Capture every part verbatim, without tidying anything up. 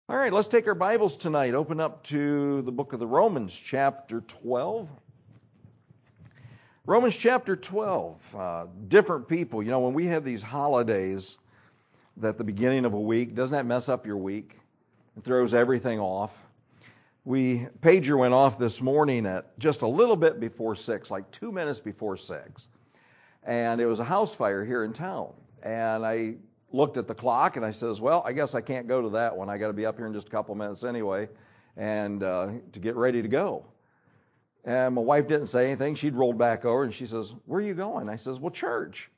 All right, let's take our Bibles tonight. Open up to the book of the Romans, chapter twelve. Romans chapter twelve. Uh, different people. You know, when we have these holidays at the beginning of a week, doesn't that mess up your week? It throws everything off. We pager went off this morning at just a little bit before six, like two minutes before six. And it was a house fire here in town. And I looked at the clock and I says, well, I guess I can't go to that one. I got to be up here in just a couple minutes anyway, and uh, to get ready to go. And my wife didn't say anything. She'd rolled back over and she says, where are you going? I says, well, church.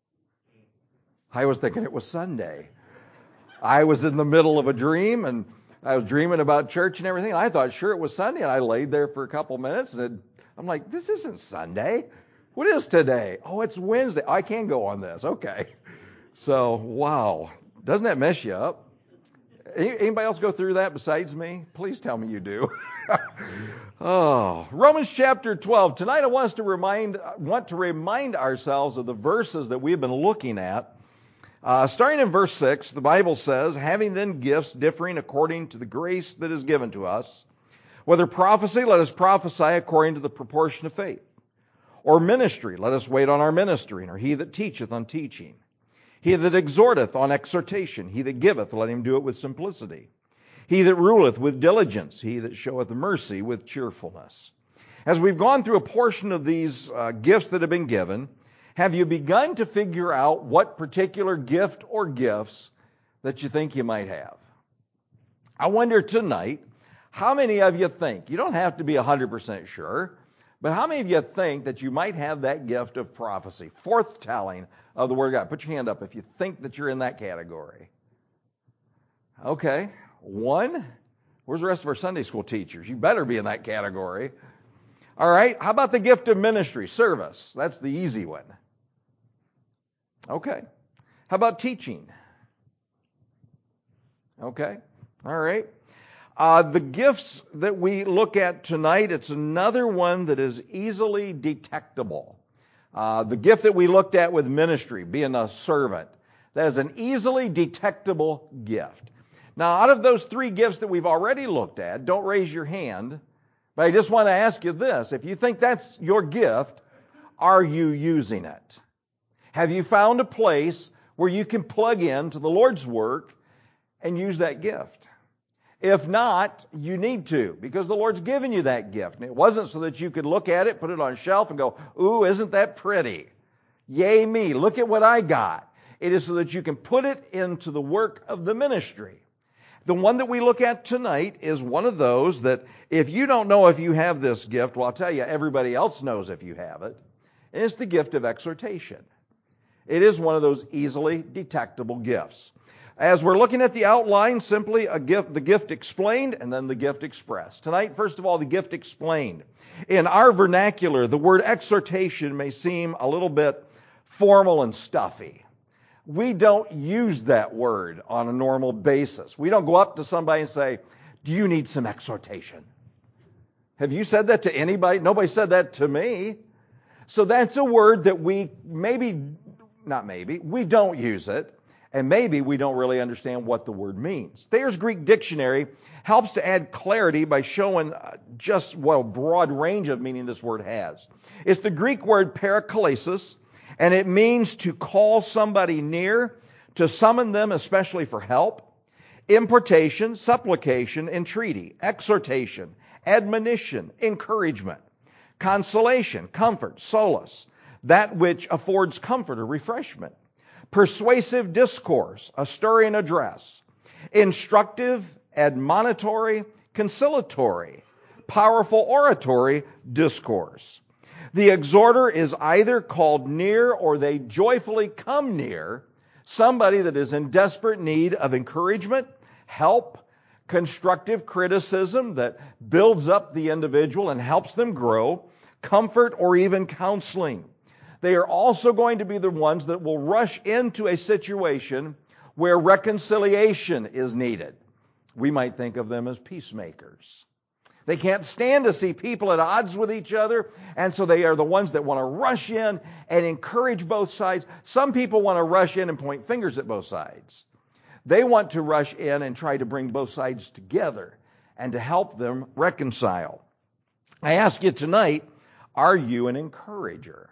I was thinking it was Sunday. I was in the middle of a dream and I was dreaming about church and everything. I thought sure it was Sunday, and I laid there for a couple minutes and it, I'm like, this isn't Sunday. What is today? Oh, it's Wednesday. I can go on this. Okay. So, wow. Doesn't that mess you up? Anybody else go through that besides me? Please tell me you do. Oh, Romans chapter twelve. Tonight I want us to remind, want to remind ourselves of the verses that we've been looking at. Uh, starting in verse six, the Bible says, having then gifts differing according to the grace that is given to us, whether prophecy, let us prophesy according to the proportion of faith. Or ministry, let us wait on our ministering, or he that teacheth on teaching. He that exhorteth on exhortation, he that giveth, let him do it with simplicity. He that ruleth with diligence, he that showeth mercy with cheerfulness. As we've gone through a portion of these uh, gifts that have been given, have you begun to figure out what particular gift or gifts that you think you might have? I wonder tonight, how many of you think, you don't have to be one hundred percent sure, but how many of you think that you might have that gift of prophecy, foretelling of the Word of God? Put your hand up if you think that you're in that category. Okay, one. Where's the rest of our Sunday school teachers? You better be in that category. All right, how about the gift of ministry, service? That's the easy one. Okay. How about teaching? Okay, all right. Uh, the gifts that we look at tonight, it's another one that is easily detectable. Uh, the gift that we looked at with ministry, being a servant, that is an easily detectable gift. Now, out of those three gifts that we've already looked at, don't raise your hand, but I just want to ask you this. If you think that's your gift, are you using it? Have you found a place where you can plug in to the Lord's work and use that gift? If not, you need to, because the Lord's given you that gift. And it wasn't so that you could look at it, put it on a shelf and go, ooh, isn't that pretty? Yay me, look at what I got. It is so that you can put it into the work of the ministry. The one that we look at tonight is one of those that if you don't know if you have this gift, well, I'll tell you, everybody else knows if you have it. And it's the gift of exhortation. It is one of those easily detectable gifts. As we're looking at the outline, simply a gift, the gift explained and then the gift expressed. Tonight, first of all, the gift explained. In our vernacular, the word exhortation may seem a little bit formal and stuffy. We don't use that word on a normal basis. We don't go up to somebody and say, do you need some exhortation? Have you said that to anybody? Nobody said that to me. So that's a word that we maybe, not maybe, we don't use it. And maybe we don't really understand what the word means. Thayer's Greek Dictionary helps to add clarity by showing just what a broad range of meaning this word has. It's the Greek word paraklesis, and it means to call somebody near, to summon them especially for help, importation, supplication, entreaty, exhortation, admonition, encouragement, consolation, comfort, solace, that which affords comfort or refreshment. Persuasive discourse, a stirring address, instructive, admonitory, conciliatory, powerful oratory discourse. The exhorter is either called near or they joyfully come near somebody that is in desperate need of encouragement, help, constructive criticism that builds up the individual and helps them grow, comfort, or even counseling. They are also going to be the ones that will rush into a situation where reconciliation is needed. We might think of them as peacemakers. They can't stand to see people at odds with each other, and so they are the ones that want to rush in and encourage both sides. Some people want to rush in and point fingers at both sides. They want to rush in and try to bring both sides together and to help them reconcile. I ask you tonight, are you an encourager?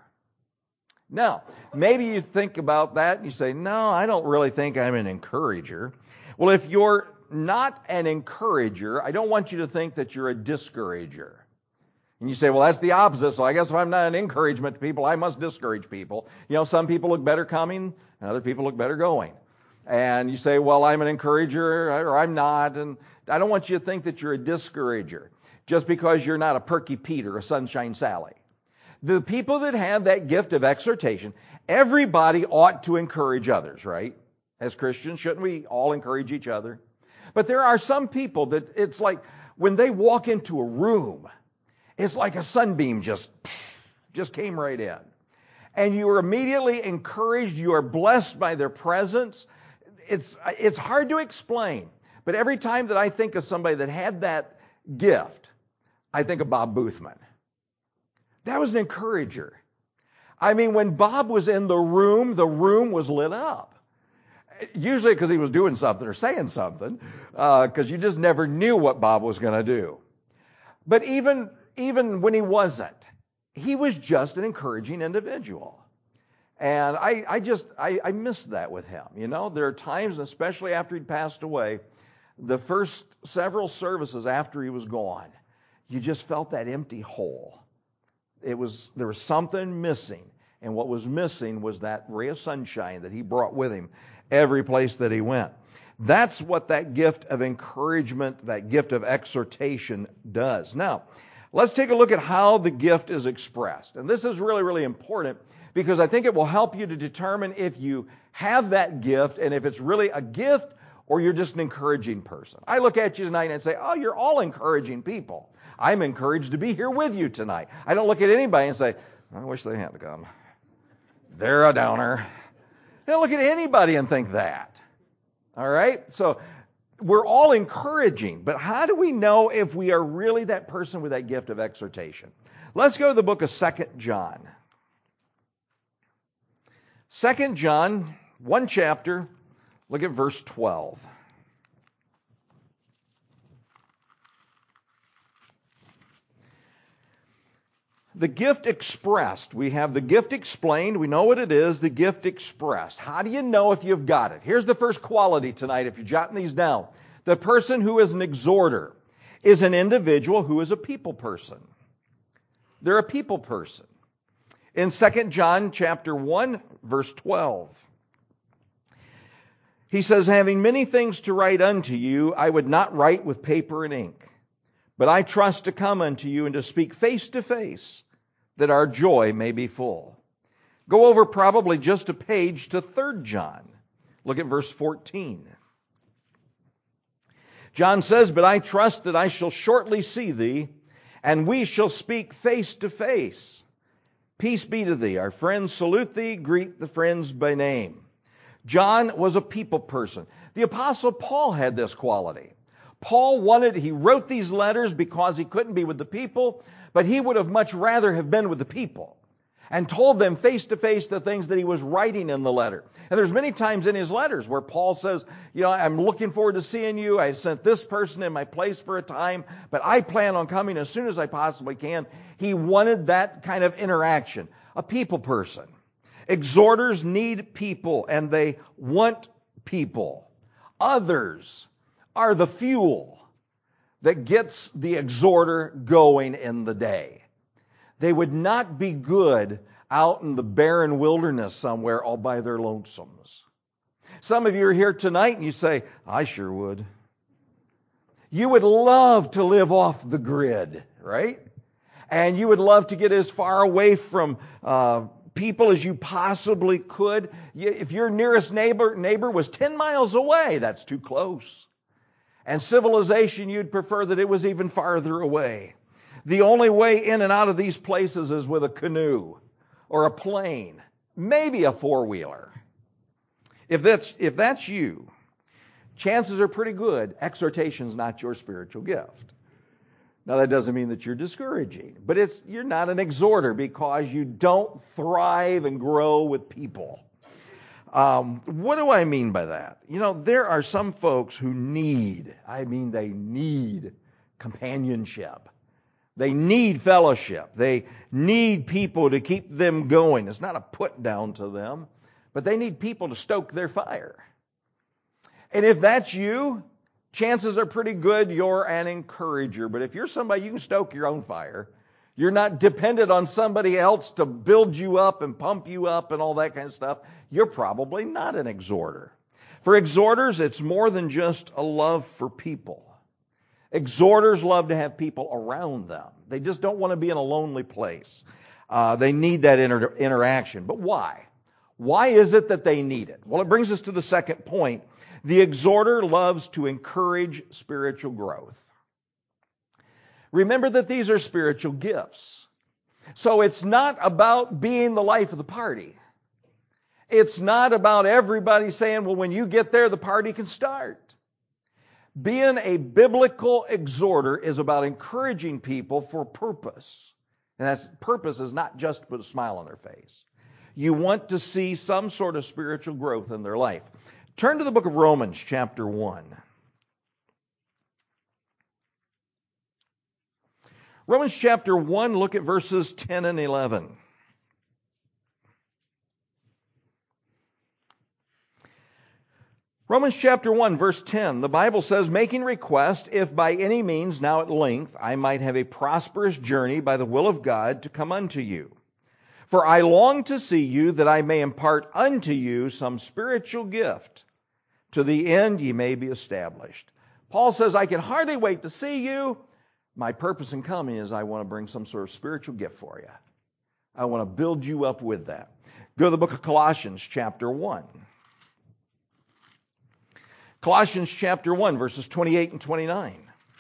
Now, maybe you think about that and you say, no, I don't really think I'm an encourager. Well, if you're not an encourager, I don't want you to think that you're a discourager. And you say, well, that's the opposite, so I guess if I'm not an encouragement to people, I must discourage people. You know, some people look better coming, and other people look better going. And you say, well, I'm an encourager, or I'm not, and I don't want you to think that you're a discourager just because you're not a Perky Pete or a Sunshine Sally. The people that have that gift of exhortation, everybody ought to encourage others, right? As Christians, shouldn't we all encourage each other? But there are some people that it's like when they walk into a room, it's like a sunbeam just, just came right in. And you are immediately encouraged. You are blessed by their presence. It's, it's hard to explain. But every time that I think of somebody that had that gift, I think of Bob Boothman. That was an encourager. I mean, when Bob was in the room, the room was lit up. Usually because he was doing something or saying something, because uh, you just never knew what Bob was going to do. But even, even when he wasn't, he was just an encouraging individual. And I, I just, I, I missed that with him. You know, there are times, especially after he'd passed away, the first several services after he was gone, you just felt that empty hole. It was, there was something missing. And what was missing was that ray of sunshine that he brought with him every place that he went. That's what that gift of encouragement, that gift of exhortation does. Now, let's take a look at how the gift is expressed. And this is really, really important because I think it will help you to determine if you have that gift and if it's really a gift or you're just an encouraging person. I look at you tonight and say, oh, you're all encouraging people. I'm encouraged to be here with you tonight. I don't look at anybody and say, I wish they had come. They're a downer. I don't look at anybody and think that. All right? So we're all encouraging, but how do we know if we are really that person with that gift of exhortation? Let's go to the book of Second John. Second John, one chapter, look at verse twelve. The gift expressed. We have the gift explained. We know what it is, the gift expressed. How do you know if you've got it? Here's the first quality tonight, if you're jotting these down. The person who is an exhorter is an individual who is a people person. They're a people person. In Second John chapter one, verse twelve, he says, having many things to write unto you, I would not write with paper and ink, but I trust to come unto you and to speak face to face, that our joy may be full. Go over probably just a page to Third John. Look at verse fourteen. John says, but I trust that I shall shortly see thee, and we shall speak face to face. Peace be to thee. Our friends salute thee. Greet the friends by name. John was a people person. The Apostle Paul had this quality. Paul wanted, he wrote these letters because he couldn't be with the people, but he would have much rather have been with the people and told them face to face the things that he was writing in the letter. And there's many times in his letters where Paul says, you know, I'm looking forward to seeing you. I sent this person in my place for a time, but I plan on coming as soon as I possibly can. He wanted that kind of interaction, a people person. Exhorters need people and they want people. Others are the fuel that gets the exhorter going in the day. They would not be good out in the barren wilderness somewhere all by their lonesomes. Some of you are here tonight and you say, I sure would. You would love to live off the grid, right? And you would love to get as far away from uh, people as you possibly could. If your nearest neighbor neighbor was ten miles away, that's too close. And civilization, you'd prefer that it was even farther away. The only way in and out of these places is with a canoe or a plane, maybe a four-wheeler. If that's, if that's you, chances are pretty good exhortation's not your spiritual gift. Now, that doesn't mean that you're discouraging, but it's you're not an exhorter because you don't thrive and grow with people. Um, what do I mean by that? You know, there are some folks who need, I mean they need companionship. They need fellowship. They need people to keep them going. It's not a put down to them, but they need people to stoke their fire. And if that's you, chances are pretty good you're an encourager. But if you're somebody you can stoke your own fire, you're not dependent on somebody else to build you up and pump you up and all that kind of stuff, you're probably not an exhorter. For exhorters, it's more than just a love for people. Exhorters love to have people around them. They just don't want to be in a lonely place. Uh, they need that inter- interaction. But why? Why is it that they need it? Well, it brings us to the second point. The exhorter loves to encourage spiritual growth. Remember that these are spiritual gifts. So it's not about being the life of the party. It's not about everybody saying, well, when you get there, the party can start. Being a biblical exhorter is about encouraging people for purpose. And that purpose is not just to put a smile on their face. You want to see some sort of spiritual growth in their life. Turn to the book of Romans, chapter one. Romans chapter one, look at verses ten and eleven. Romans chapter one, verse ten, the Bible says, making request, if by any means now at length I might have a prosperous journey by the will of God to come unto you. For I long to see you, that I may impart unto you some spiritual gift, to the end ye may be established. Paul says, I can hardly wait to see you. My purpose in coming is I want to bring some sort of spiritual gift for you. I want to build you up with that. Go to the book of Colossians, chapter one. Colossians chapter one, verses twenty-eight and twenty-nine.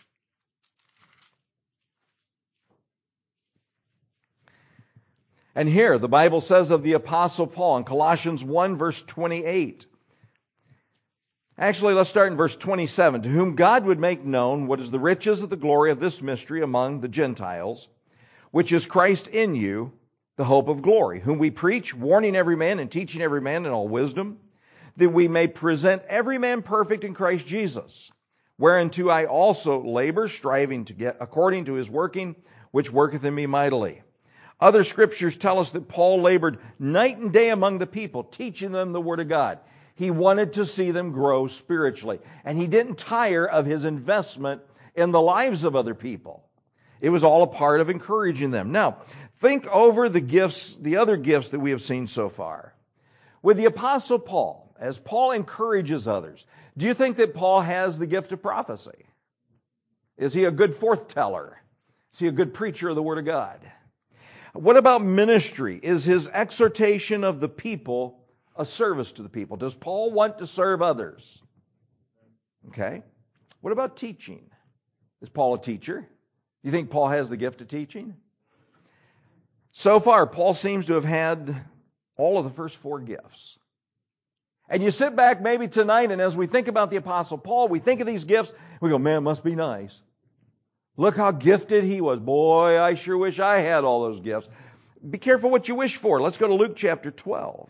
And here, the Bible says of the Apostle Paul in Colossians one, verse twenty-eight. Actually, let's start in verse twenty-seven. To whom God would make known what is the riches of the glory of this mystery among the Gentiles, which is Christ in you, the hope of glory, whom we preach, warning every man and teaching every man in all wisdom, that we may present every man perfect in Christ Jesus, whereunto I also labor, striving to get according to his working, which worketh in me mightily. Other scriptures tell us that Paul labored night and day among the people, teaching them the Word of God. He wanted to see them grow spiritually, and he didn't tire of his investment in the lives of other people. It was all a part of encouraging them. Now, think over the gifts, the other gifts that we have seen so far. With the Apostle Paul, as Paul encourages others, do you think that Paul has the gift of prophecy? Is he a good forth-teller? Is he a good preacher of the Word of God? What about ministry? Is his exhortation of the people a service to the people? Does Paul want to serve others? Okay. What about teaching? Is Paul a teacher? You think Paul has the gift of teaching? So far, Paul seems to have had all of the first four gifts. And you sit back maybe tonight, and as we think about the Apostle Paul, we think of these gifts, we go, man, it must be nice. Look how gifted he was. Boy, I sure wish I had all those gifts. Be careful what you wish for. Let's go to Luke chapter twelve.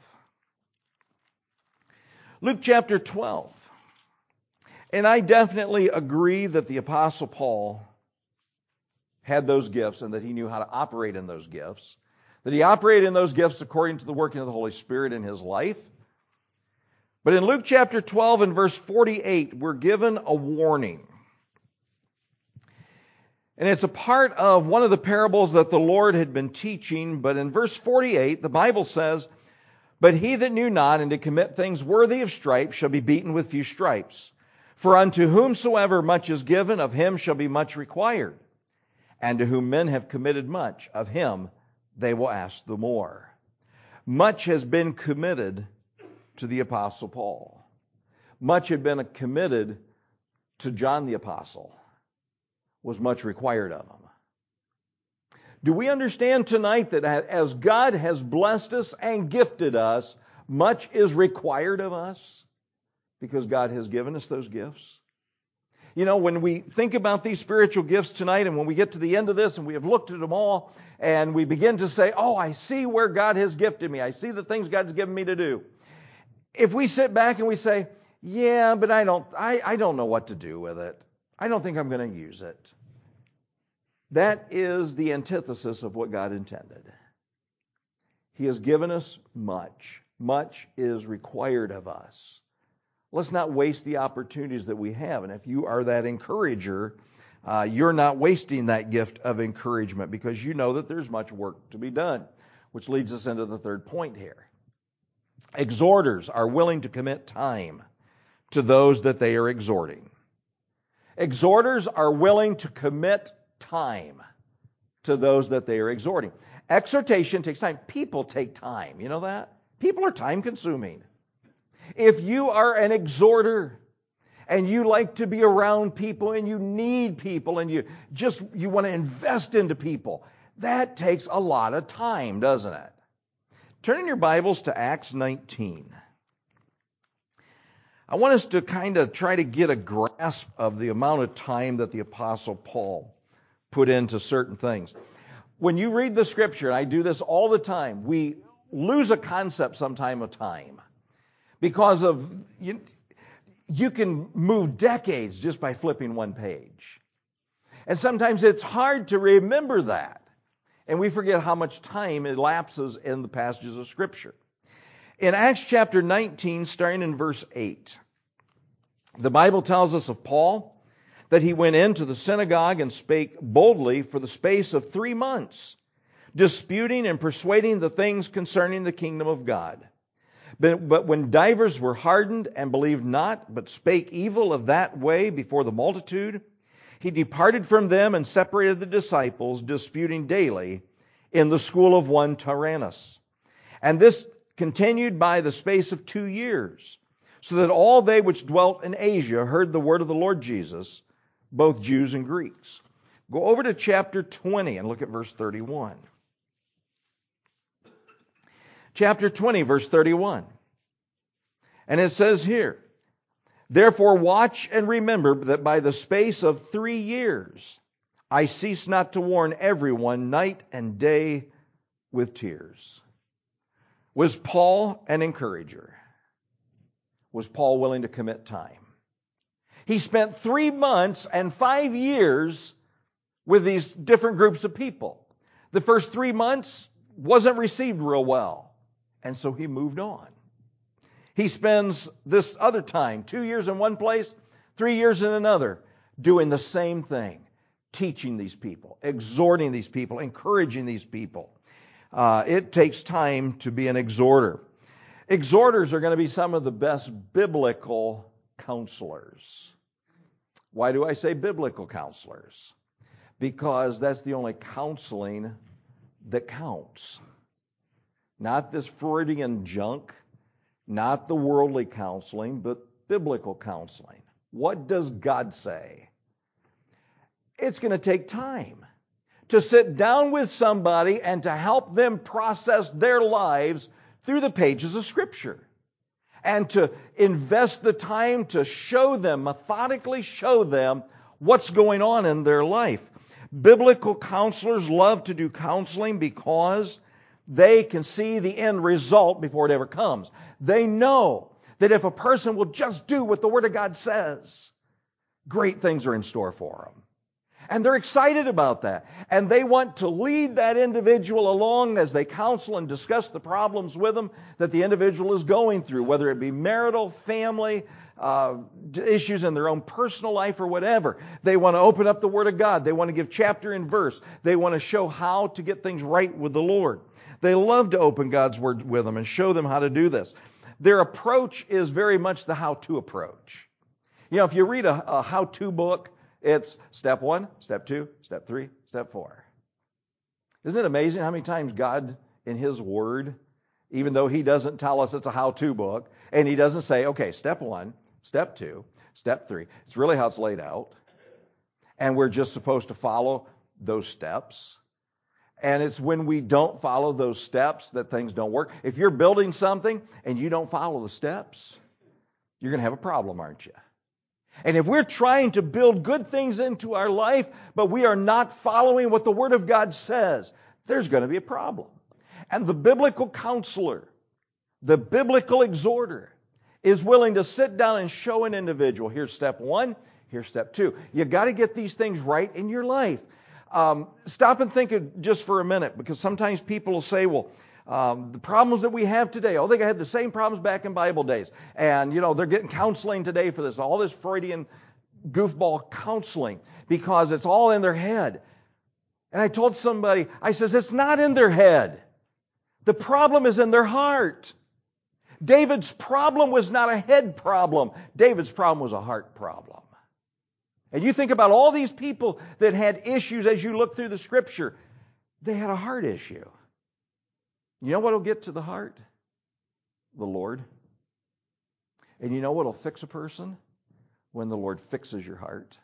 Luke chapter twelve. And I definitely agree that the Apostle Paul had those gifts and that he knew how to operate in those gifts. That he operated in those gifts according to the working of the Holy Spirit in his life. But in Luke chapter twelve and verse forty-eight, we're given a warning. And it's a part of one of the parables that the Lord had been teaching. But in verse forty-eight, the Bible says, but he that knew not and did commit things worthy of stripes shall be beaten with few stripes. For unto whomsoever much is given, of him shall be much required. And to whom men have committed much, of him they will ask the more. Much has been committed to the Apostle Paul. Much had been committed to John the Apostle. Was much required of him. Do we understand tonight that as God has blessed us and gifted us, much is required of us because God has given us those gifts? You know, when we think about these spiritual gifts tonight, and when we get to the end of this and we have looked at them all, and we begin to say, oh, I see where God has gifted me. I see the things God's given me to do. if we sit back and we say, yeah, but I don't, I, I don't know what to do with it. I don't think I'm going to use it. That is the antithesis of what God intended. He has given us much. Much is required of us. Let's not waste the opportunities that we have. And if you are that encourager, uh, you're not wasting that gift of encouragement because you know that there's much work to be done, which leads us into the third point here. Exhorters are willing to commit time to those that they are exhorting. Exhorters are willing to commit time to those that they are exhorting. Exhortation takes time. People take time. You know that? People are time consuming. If you are an exhorter and you like to be around people and you need people and you just you want to invest into people, that takes a lot of time, doesn't it? Turn in your Bibles to Acts nineteen. I want us to kind of try to get a grasp of the amount of time that the Apostle Paul put into certain things. When you read the Scripture, and I do this all the time, we lose a concept sometime of time. Because of, you, you can move decades just by flipping one page. And sometimes it's hard to remember that. And we forget how much time elapses in the passages of Scripture. In Acts chapter nineteen, starting in verse eight, the Bible tells us of Paul that he went into the synagogue and spake boldly for the space of three months, disputing and persuading the things concerning the kingdom of God. But, but when divers were hardened and believed not, but spake evil of that way before the multitude, he departed from them and separated the disciples, disputing daily in the school of one Tyrannus. And this continued by the space of two years, so that all they which dwelt in Asia heard the word of the Lord Jesus, both Jews and Greeks. Go over to chapter twenty and look at verse thirty-one. Chapter twenty, verse thirty-one. And it says here, therefore watch and remember that by the space of three years I cease not to warn everyone night and day with tears. Was Paul an encourager? Was Paul willing to commit time? He spent three months and five years with these different groups of people. The first three months wasn't received real well, and so he moved on. He spends this other time, two years in one place, three years in another, doing the same thing, teaching these people, exhorting these people, encouraging these people. Uh, it takes time to be an exhorter. Exhorters are going to be some of the best biblical counselors. Why do I say biblical counselors? Because that's the only counseling that counts. Not this Freudian junk, not the worldly counseling, but biblical counseling. What does God say? It's going to take time to sit down with somebody and to help them process their lives through the pages of Scripture. And to invest the time to show them, methodically show them what's going on in their life. Biblical counselors love to do counseling because they can see the end result before it ever comes. They know that if a person will just do what the Word of God says, great things are in store for them. And they're excited about that. And they want to lead that individual along as they counsel and discuss the problems with them that the individual is going through, whether it be marital, family, uh, issues in their own personal life or whatever. They want to open up the Word of God. They want to give chapter and verse. They want to show how to get things right with the Lord. They love to open God's Word with them and show them how to do this. Their approach is very much the how-to approach. You know, if you read a, a how-to book, it's step one, step two, step three, step four. Isn't it amazing how many times God in His Word, even though He doesn't tell us it's a how-to book, and He doesn't say, okay, step one, step two, step three. It's really how it's laid out. And we're just supposed to follow those steps. And it's when we don't follow those steps that things don't work. If you're building something and you don't follow the steps, you're going to have a problem, aren't you? And if we're trying to build good things into our life, but we are not following what the Word of God says, there's going to be a problem. And the biblical counselor, the biblical exhorter, is willing to sit down and show an individual, here's step one, here's step two. You got to get these things right in your life. Um, stop and think just for a minute, because sometimes people will say, well, um, the problems that we have today, oh, they had the same problems back in Bible days. And, you know, they're getting counseling today for this, all this Freudian goofball counseling, because it's all in their head. And I told somebody, I says, it's not in their head. The problem is in their heart. David's problem was not a head problem. David's problem was a heart problem. And you think about all these people that had issues as you look through the Scripture. They had a heart issue. You know what will get to the heart? The Lord. And you know what will fix a person? When the Lord fixes your heart.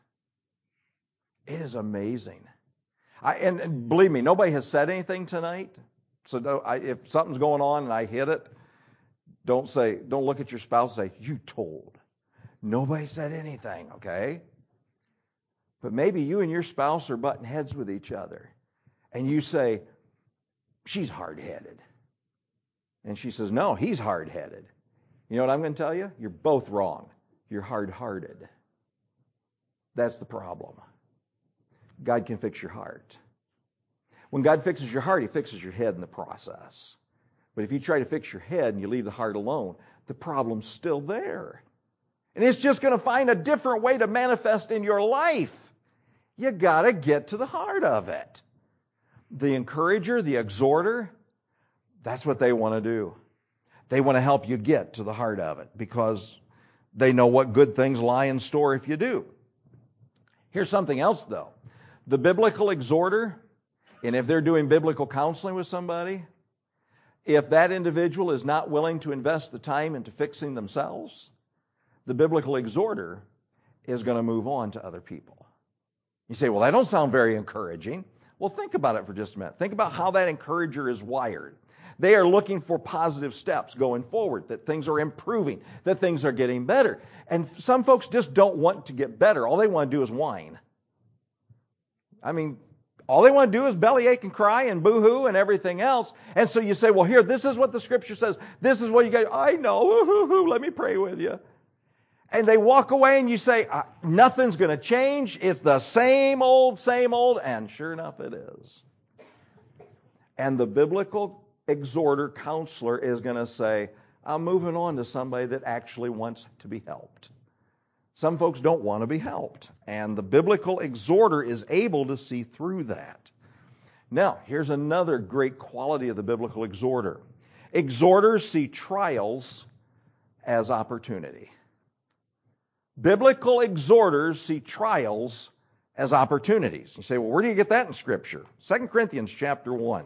It is amazing. I, and, and believe me, nobody has said anything tonight. So no, I, if something's going on and I hit it, don't say, don't look at your spouse and say, you told. Nobody said anything, okay? But maybe you and your spouse are butting heads with each other. And you say, she's hard-headed. And she says, no, he's hard-headed. You know what I'm going to tell you? You're both wrong. You're hard-hearted. That's the problem. God can fix your heart. When God fixes your heart, He fixes your head in the process. But if you try to fix your head and you leave the heart alone, the problem's still there. And it's just going to find a different way to manifest in your life. You got to get to the heart of it. The encourager, the exhorter, that's what they want to do. They want to help you get to the heart of it because they know what good things lie in store if you do. Here's something else, though. The biblical exhorter, and if they're doing biblical counseling with somebody, if that individual is not willing to invest the time into fixing themselves, the biblical exhorter is going to move on to other people. You say, well, that don't sound very encouraging. Well, think about it for just a minute. Think about how that encourager is wired. They are looking for positive steps going forward, that things are improving, that things are getting better. And some folks just don't want to get better. All they want to do is whine. I mean, all they want to do is bellyache and cry and boo-hoo and everything else. And so you say, well, here, this is what the Scripture says. This is what you got. I know. Let me pray with you. And they walk away and you say, nothing's going to change. It's the same old, same old. And sure enough, it is. And the biblical exhorter, counselor is going to say, I'm moving on to somebody that actually wants to be helped. Some folks don't want to be helped. And the biblical exhorter is able to see through that. Now, here's another great quality of the biblical exhorter. Exhorters see trials as opportunity. Biblical exhorters see trials as opportunities. You say, well, where do you get that in Scripture? Second Corinthians chapter one.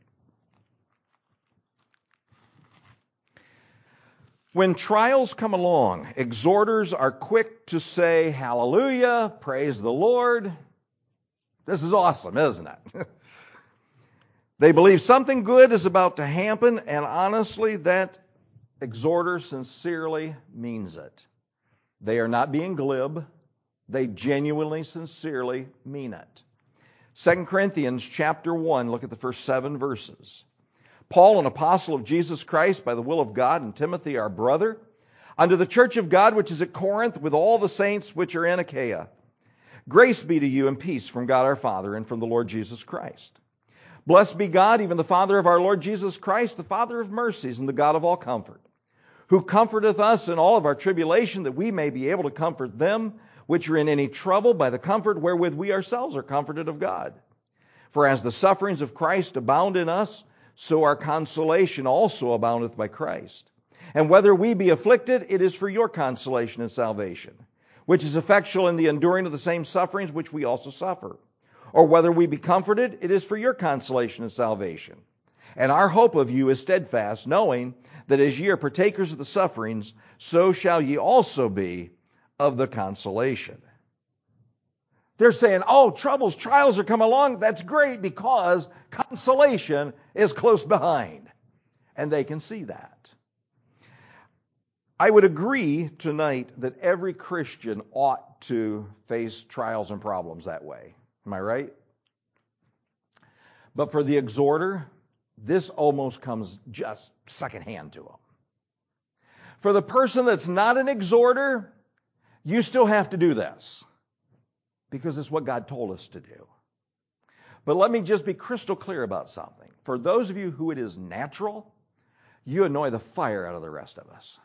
When trials come along, exhorters are quick to say, hallelujah, praise the Lord. This is awesome, isn't it? They believe something good is about to happen, and honestly, that exhorter sincerely means it. They are not being glib. They genuinely, sincerely mean it. Second Corinthians chapter one, look at the first seven verses. Paul, an apostle of Jesus Christ by the will of God, and Timothy, our brother, unto the church of God which is at Corinth, with all the saints which are in Achaia. Grace be to you and peace from God our Father and from the Lord Jesus Christ. Blessed be God, even the Father of our Lord Jesus Christ, the Father of mercies and the God of all comfort, who comforteth us in all of our tribulation, that we may be able to comfort them which are in any trouble by the comfort wherewith we ourselves are comforted of God. For as the sufferings of Christ abound in us, so our consolation also aboundeth by Christ. And whether we be afflicted, it is for your consolation and salvation, which is effectual in the enduring of the same sufferings which we also suffer. Or whether we be comforted, it is for your consolation and salvation. And our hope of you is steadfast, knowing that as ye are partakers of the sufferings, so shall ye also be of the consolation. They're saying, oh, troubles, trials are coming along. That's great because consolation is close behind. And they can see that. I would agree tonight that every Christian ought to face trials and problems that way. Am I right? But for the exhorter, this almost comes just secondhand to him. For the person that's not an exhorter, you still have to do this because it's what God told us to do. But let me just be crystal clear about something. For those of you who it is natural, you annoy the fire out of the rest of us.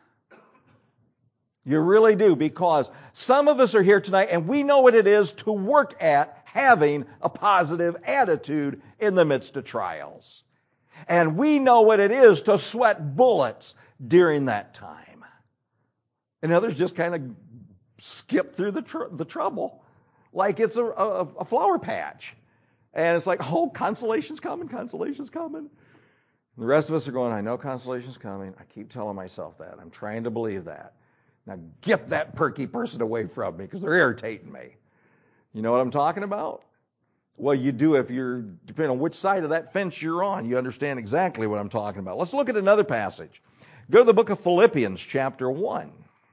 You really do, because some of us are here tonight and we know what it is to work at having a positive attitude in the midst of trials. And we know what it is to sweat bullets during that time. And others just kind of skip through the tr- the trouble like it's a, a, a flower patch. And it's like, oh, consolation's coming, consolation's coming. And the rest of us are going, I know consolation's coming. I keep telling myself that. I'm trying to believe that. Now get that perky person away from me because they're irritating me. You know what I'm talking about? Well, you do if you're, depending on which side of that fence you're on, you understand exactly what I'm talking about. Let's look at another passage. Go to the book of Philippians, chapter one.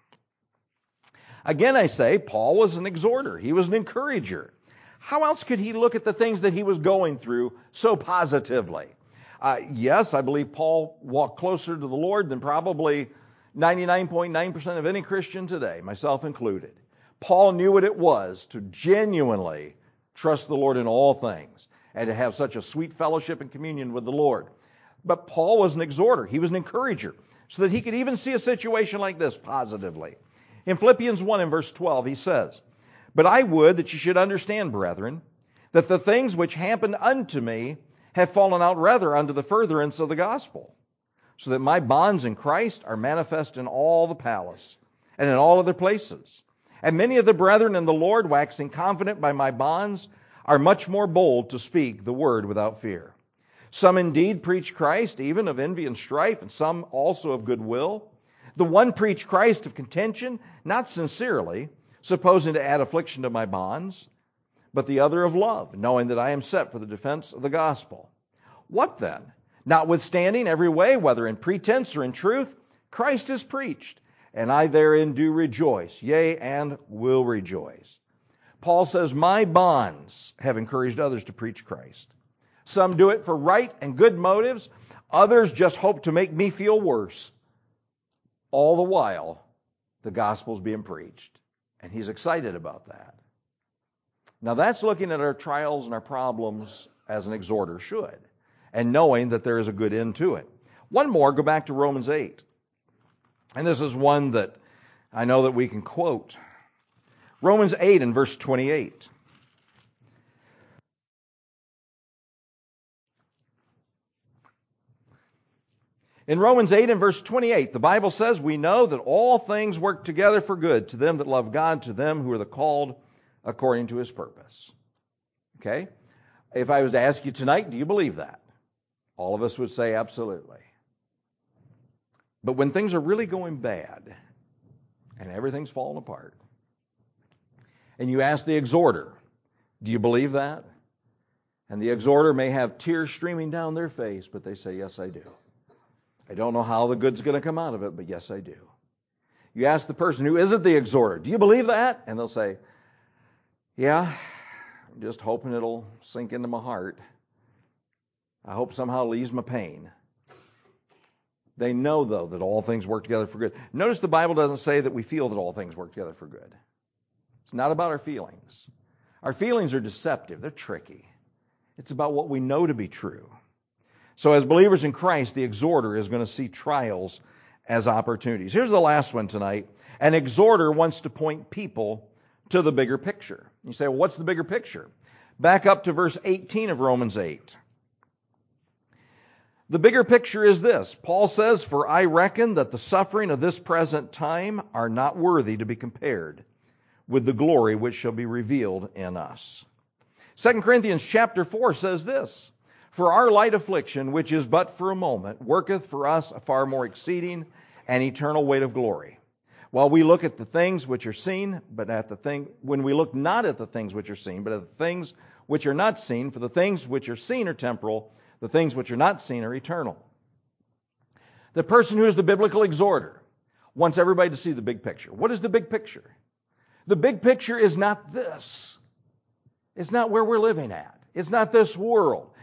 Again, I say, Paul was an exhorter. He was an encourager. How else could he look at the things that he was going through so positively? Uh, yes, I believe Paul walked closer to the Lord than probably ninety-nine point nine percent of any Christian today, myself included. Paul knew what it was to genuinely trust the Lord in all things and to have such a sweet fellowship and communion with the Lord. But Paul was an exhorter. He was an encourager so that he could even see a situation like this positively. In Philippians one and verse twelve, he says, But I would that you should understand, brethren, that the things which happened unto me have fallen out rather unto the furtherance of the gospel, so that my bonds in Christ are manifest in all the palace and in all other places. And many of the brethren in the Lord, waxing confident by my bonds, are much more bold to speak the word without fear. Some indeed preach Christ, even of envy and strife, and some also of goodwill. The one preach Christ of contention, not sincerely, supposing to add affliction to my bonds, but the other of love, knowing that I am set for the defense of the gospel. What then? Notwithstanding every way, whether in pretense or in truth, Christ is preached, and I therein do rejoice, yea, and will rejoice. Paul says, my bonds have encouraged others to preach Christ. Some do it for right and good motives. Others just hope to make me feel worse. All the while, the gospel's being preached. And he's excited about that. Now that's looking at our trials and our problems as an exhorter should, and knowing that there is a good end to it. One more, go back to Romans eight. And this is one that I know that we can quote. Romans eight and verse twenty-eight. In Romans eight and verse twenty-eight, the Bible says, we know that all things work together for good to them that love God, to them who are the called according to his purpose. Okay? If I was to ask you tonight, do you believe that? All of us would say absolutely. But when things are really going bad and everything's falling apart, and you ask the exhorter, do you believe that? And the exhorter may have tears streaming down their face, but they say, yes, I do. I don't know how the good's going to come out of it, but yes, I do. You ask the person who isn't the exhorter, do you believe that? And they'll say, yeah, I'm just hoping it'll sink into my heart. I hope somehow it leaves my pain. They know, though, that all things work together for good. Notice the Bible doesn't say that we feel that all things work together for good. It's not about our feelings. Our feelings are deceptive. They're tricky. It's about what we know to be true. So as believers in Christ, the exhorter is going to see trials as opportunities. Here's the last one tonight. An exhorter wants to point people to the bigger picture. You say, well, what's the bigger picture? Back up to verse eighteen of Romans eight. The bigger picture is this. Paul says, for I reckon that the suffering of this present time are not worthy to be compared with the glory which shall be revealed in us. Second Corinthians chapter four says this, for our light affliction, which is but for a moment, worketh for us a far more exceeding and eternal weight of glory. While we look at the things which are seen, but at the thing, when we look not at the things which are seen, but at the things which are not seen, for the things which are seen are temporal, the things which are not seen are eternal. The person who is the biblical exhorter wants everybody to see the big picture. What is the big picture? The big picture is not this. It's not where we're living at. It's not this world.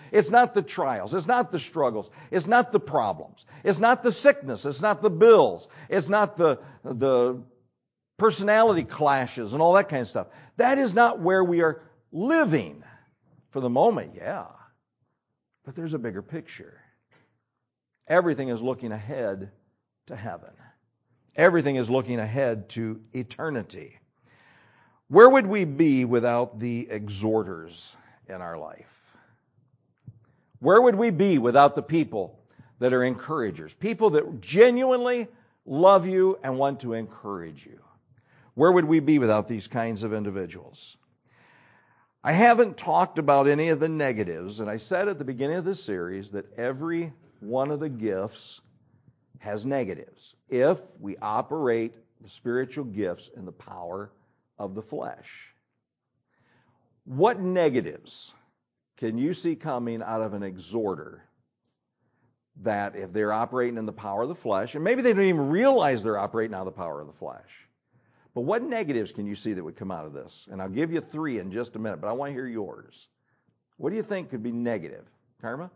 It's not the trials. It's not the struggles. It's not the problems. It's not the sickness. It's not the bills. It's not the, the personality clashes and all that kind of stuff. That is not where we are living. For the moment, yeah. But there's a bigger picture. Everything is looking ahead to heaven. Everything is looking ahead to eternity. Where would we be without the exhorters in our life? Where would we be without the people that are encouragers? People that genuinely love you and want to encourage you. Where would we be without these kinds of individuals? I haven't talked about any of the negatives, and I said at the beginning of this series that every one of the gifts has negatives if we operate the spiritual gifts in the power of the flesh. What negatives can you see coming out of an exhorter that if they're operating in the power of the flesh, and maybe they don't even realize they're operating out of the power of the flesh, but what negatives can you see that would come out of this? And I'll give you three in just a minute, but I want to hear yours. What do you think could be negative? Karma?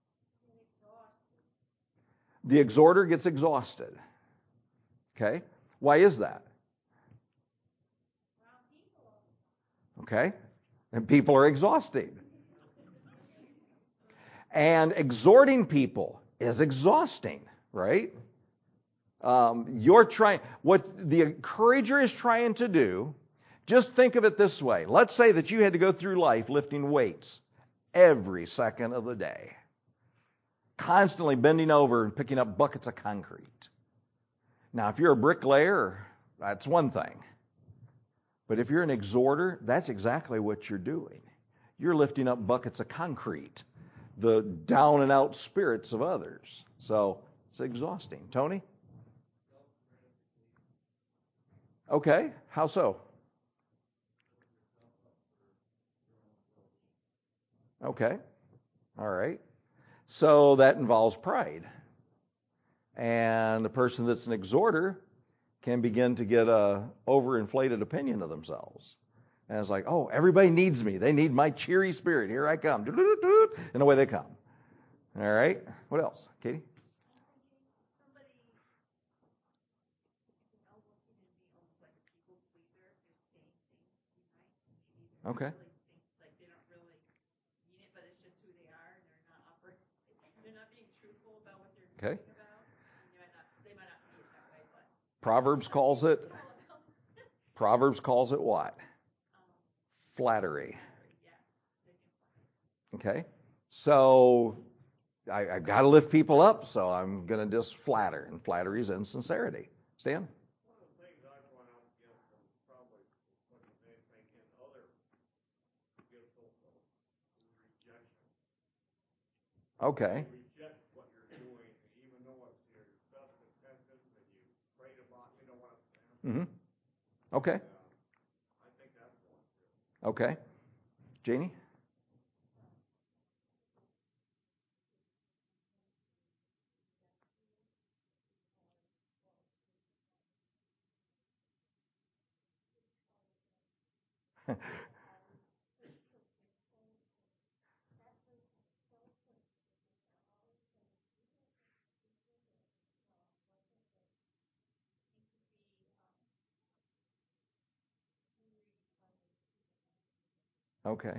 The exhorter gets exhausted. Okay? Why is that? Okay? And people are exhausting. And exhorting people is exhausting, right? Um, you're trying, what the encourager is trying to do, just think of it this way. Let's say that you had to go through life lifting weights every second of the day, constantly bending over and picking up buckets of concrete. Now, if you're a bricklayer, that's one thing. But if you're an exhorter, that's exactly what you're doing. You're lifting up buckets of concrete, the down and out spirits of others. So it's exhausting. Tony? Okay, how so? Okay, all right. So that involves pride. And a person that's an exhorter can begin to get a overinflated opinion of themselves. And it's like, oh, everybody needs me. They need my cheery spirit. Here I come. And away they come. All right. What else? Katie? Okay. Okay. Proverbs calls it, Proverbs calls it what? Flattery. Okay. So I, I've got to lift people up, so I'm going to just flatter. And flattery is insincerity. Stan? Okay. Mm-hmm. Okay. Okay. Janie? Okay.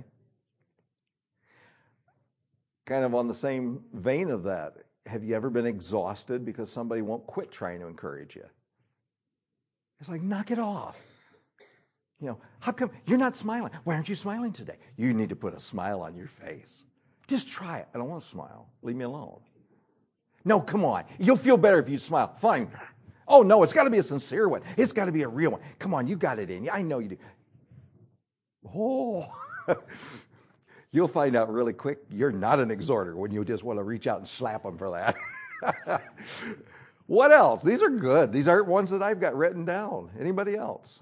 Kind of on the same vein of that, have you ever been exhausted because somebody won't quit trying to encourage you? It's like, knock it off. You know, how come you're not smiling? Why aren't you smiling today? You need to put a smile on your face. Just try it. I don't want to smile. Leave me alone. No, come on. You'll feel better if you smile. Fine. Oh, no, it's got to be a sincere one. It's got to be a real one. Come on, you got it in you. I know you do. Oh. You'll find out really quick you're not an exhorter when you just want to reach out and slap them for that. What else? These are good. These aren't ones that I've got written down. Anybody else?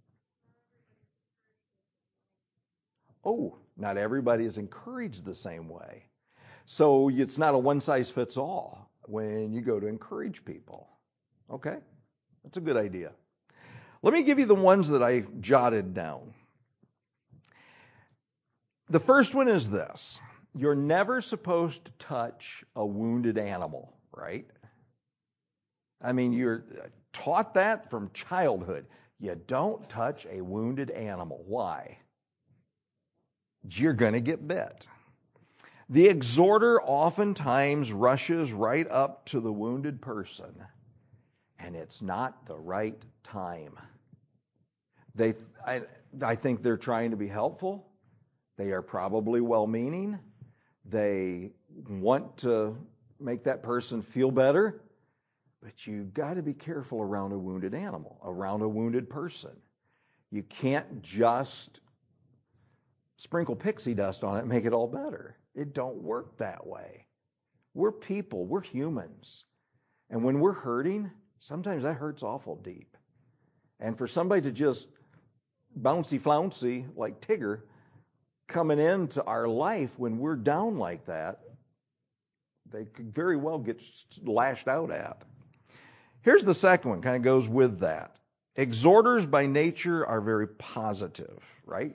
Oh, not everybody is encouraged the same way. So it's not a one-size-fits-all when you go to encourage people. Okay? That's a good idea. Let me give you the ones that I jotted down. The first one is this. You're never supposed to touch a wounded animal, right? I mean, you're taught that from childhood. You don't touch a wounded animal. Why? You're going to get bit. The exhorter oftentimes rushes right up to the wounded person, and it's not the right time. They, I, I think they're trying to be helpful. They are probably well-meaning. They want to make that person feel better. But you've got to be careful around a wounded animal, around a wounded person. You can't just sprinkle pixie dust on it and make it all better. It don't work that way. We're people. We're humans. And when we're hurting, sometimes that hurts awful deep. And for somebody to just bouncy flouncy like Tigger coming into our life when we're down like that, they could very well get lashed out at. Here's the second one, kind of goes with that. Exhorters by nature are very positive, right?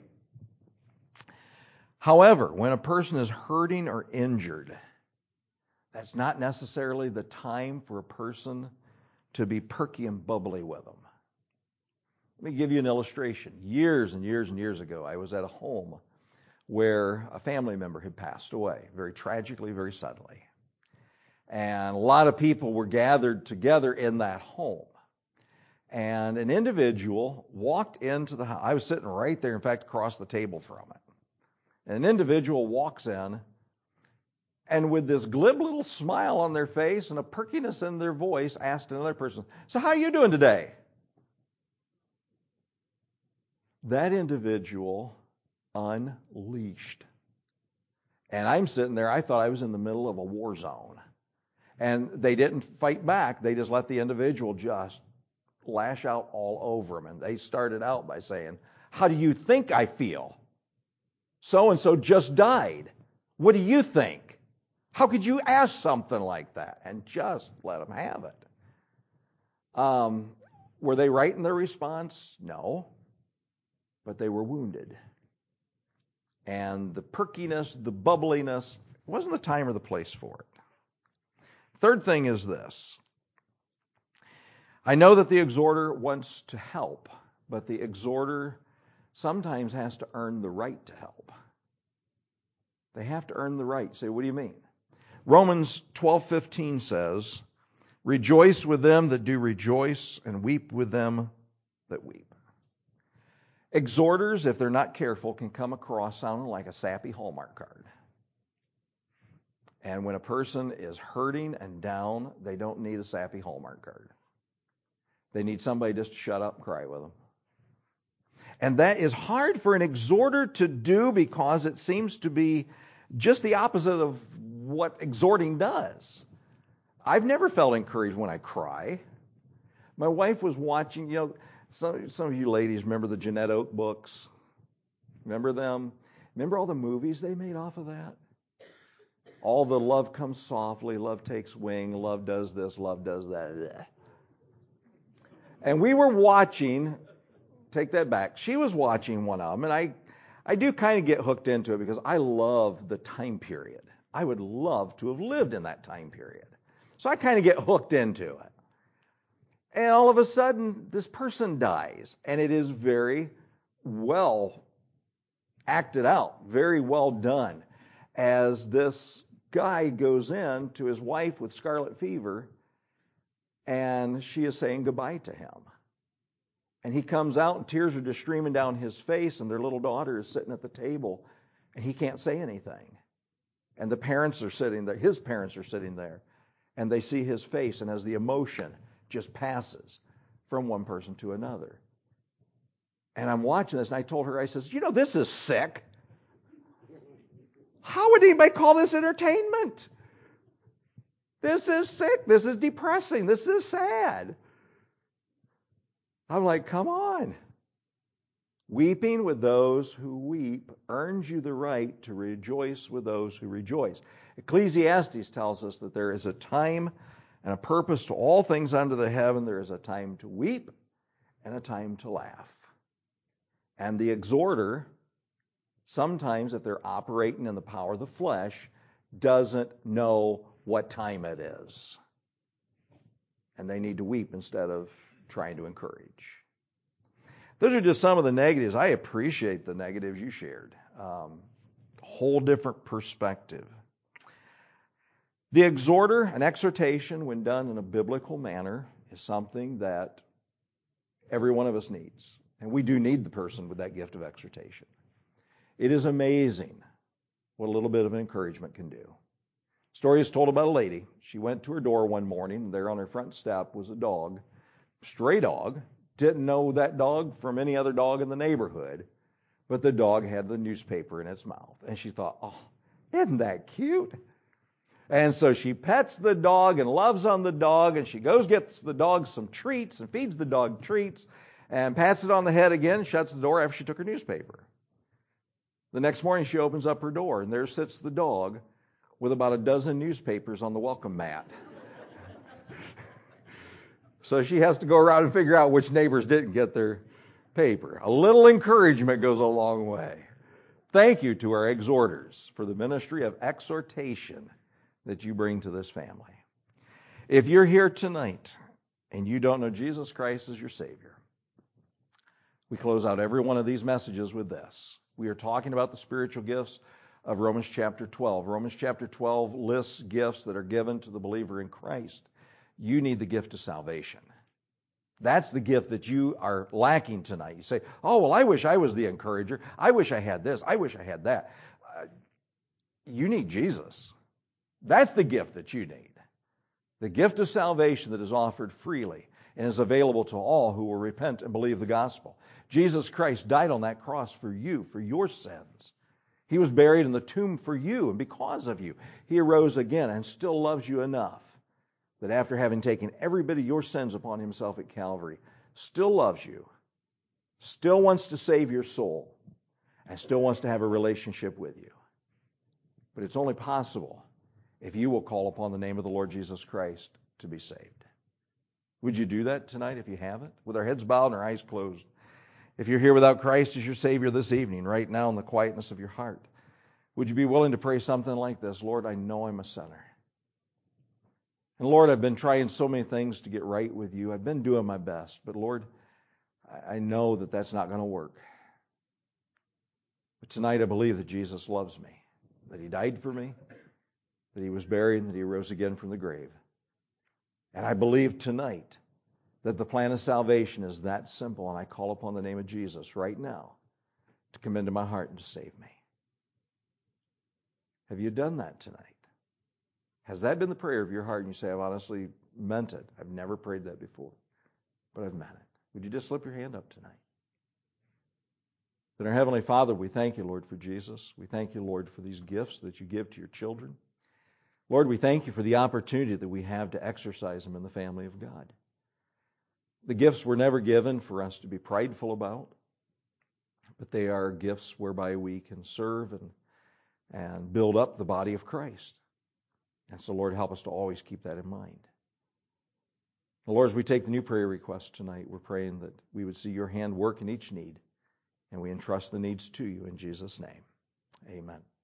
However, when a person is hurting or injured, that's not necessarily the time for a person to be perky and bubbly with them. Let me give you an illustration. Years and years and years ago, I was at a home where a family member had passed away, very tragically, very suddenly. And a lot of people were gathered together in that home. And an individual walked into the house. I was sitting right there, in fact, across the table from it. And an individual walks in, and with this glib little smile on their face and a perkiness in their voice, asked another person, "So how are you doing today?" That individual unleashed. And I'm sitting there, I thought I was in the middle of a war zone. And they didn't fight back. They just let the individual just lash out all over them. And they started out by saying, "How do you think I feel? So-and-so just died. What do you think? How could you ask something like that?" And just let them have it. Um, were they right in their response? No. But they were wounded. And the perkiness, the bubbliness, wasn't the time or the place for it. Third thing is this. I know that the exhorter wants to help, but the exhorter sometimes has to earn the right to help. They have to earn the right. Say, what do you mean? Romans twelve fifteen says, "Rejoice with them that do rejoice, and weep with them that weep." Exhorters, if they're not careful, can come across sounding like a sappy Hallmark card. And when a person is hurting and down, they don't need a sappy Hallmark card. They need somebody just to shut up and cry with them. And that is hard for an exhorter to do because it seems to be just the opposite of what exhorting does. I've never felt encouraged when I cry. My wife was watching, you know, some, some of you ladies remember the Jeanette Oak books? Remember them? Remember all the movies they made off of that? All the love comes softly, love takes wing, love does this, love does that. And we were watching, take that back, she was watching one of them, and I, I do kind of get hooked into it because I love the time period. I would love to have lived in that time period. So I kind of get hooked into it. And all of a sudden, this person dies, and it is very well acted out, very well done, as this guy goes in to his wife with scarlet fever, and she is saying goodbye to him. And he comes out, and tears are just streaming down his face, and their little daughter is sitting at the table, and he can't say anything. And the parents are sitting there, his parents are sitting there, and they see his face, and as the emotion just passes from one person to another. And I'm watching this, and I told her, I says, you know, this is sick. How would anybody call this entertainment? This is sick. This is depressing. This is sad. I'm like, come on. Weeping with those who weep earns you the right to rejoice with those who rejoice. Ecclesiastes tells us that there is a time and a purpose to all things under the heaven. There is a time to weep and a time to laugh. And the exhorter sometimes if they're operating in the power of the flesh, doesn't know what time it is. And they need to weep instead of trying to encourage. Those are just some of the negatives. I appreciate the negatives you shared. Um, whole different perspective. The exhorter, an exhortation, when done in a biblical manner, is something that every one of us needs. And we do need the person with that gift of exhortation. It is amazing what a little bit of encouragement can do. Story is told about a lady. She went to her door one morning, and there on her front step was a dog, stray dog. Didn't know that dog from any other dog in the neighborhood, but the dog had the newspaper in its mouth. And she thought, oh, isn't that cute? And so she pets the dog and loves on the dog, and she goes, gets the dog some treats and feeds the dog treats and pats it on the head again, shuts the door after she took her newspaper. The next morning she opens up her door, and there sits the dog with about a dozen newspapers on the welcome mat. So she has to go around and figure out which neighbors didn't get their paper. A little encouragement goes a long way. Thank you to our exhorters for the ministry of exhortation that you bring to this family. If you're here tonight and you don't know Jesus Christ as your Savior, we close out every one of these messages with this. We are talking about the spiritual gifts of Romans chapter twelve. Romans chapter twelve lists gifts that are given to the believer in Christ. You need the gift of salvation. That's the gift that you are lacking tonight. You say, oh, well, I wish I was the encourager. I wish I had this. I wish I had that. Uh, you need Jesus. That's the gift that you need. The gift of salvation that is offered freely and is available to all who will repent and believe the gospel. Jesus Christ died on that cross for you, for your sins. He was buried in the tomb for you, and because of you, He arose again and still loves you enough that after having taken every bit of your sins upon Himself at Calvary, still loves you, still wants to save your soul, and still wants to have a relationship with you. But it's only possible if you will call upon the name of the Lord Jesus Christ to be saved. Would you do that tonight if you haven't? With our heads bowed and our eyes closed. If you're here without Christ as your Savior this evening, right now in the quietness of your heart, would you be willing to pray something like this? Lord, I know I'm a sinner. And Lord, I've been trying so many things to get right with you. I've been doing my best. But Lord, I know that that's not going to work. But tonight I believe that Jesus loves me, that He died for me, that He was buried, and that He rose again from the grave. And I believe tonight that the plan of salvation is that simple, and I call upon the name of Jesus right now to come into my heart and to save me. Have you done that tonight? Has that been the prayer of your heart and you say, I've honestly meant it? I've never prayed that before, but I've meant it. Would you just slip your hand up tonight? Then our Heavenly Father, we thank you, Lord, for Jesus. We thank you, Lord, for these gifts that you give to your children. Lord, we thank you for the opportunity that we have to exercise them in the family of God. The gifts were never given for us to be prideful about, but they are gifts whereby we can serve and, and build up the body of Christ. And so, Lord, help us to always keep that in mind. Lord, as we take the new prayer request tonight, we're praying that we would see your hand work in each need, and we entrust the needs to you in Jesus' name. Amen.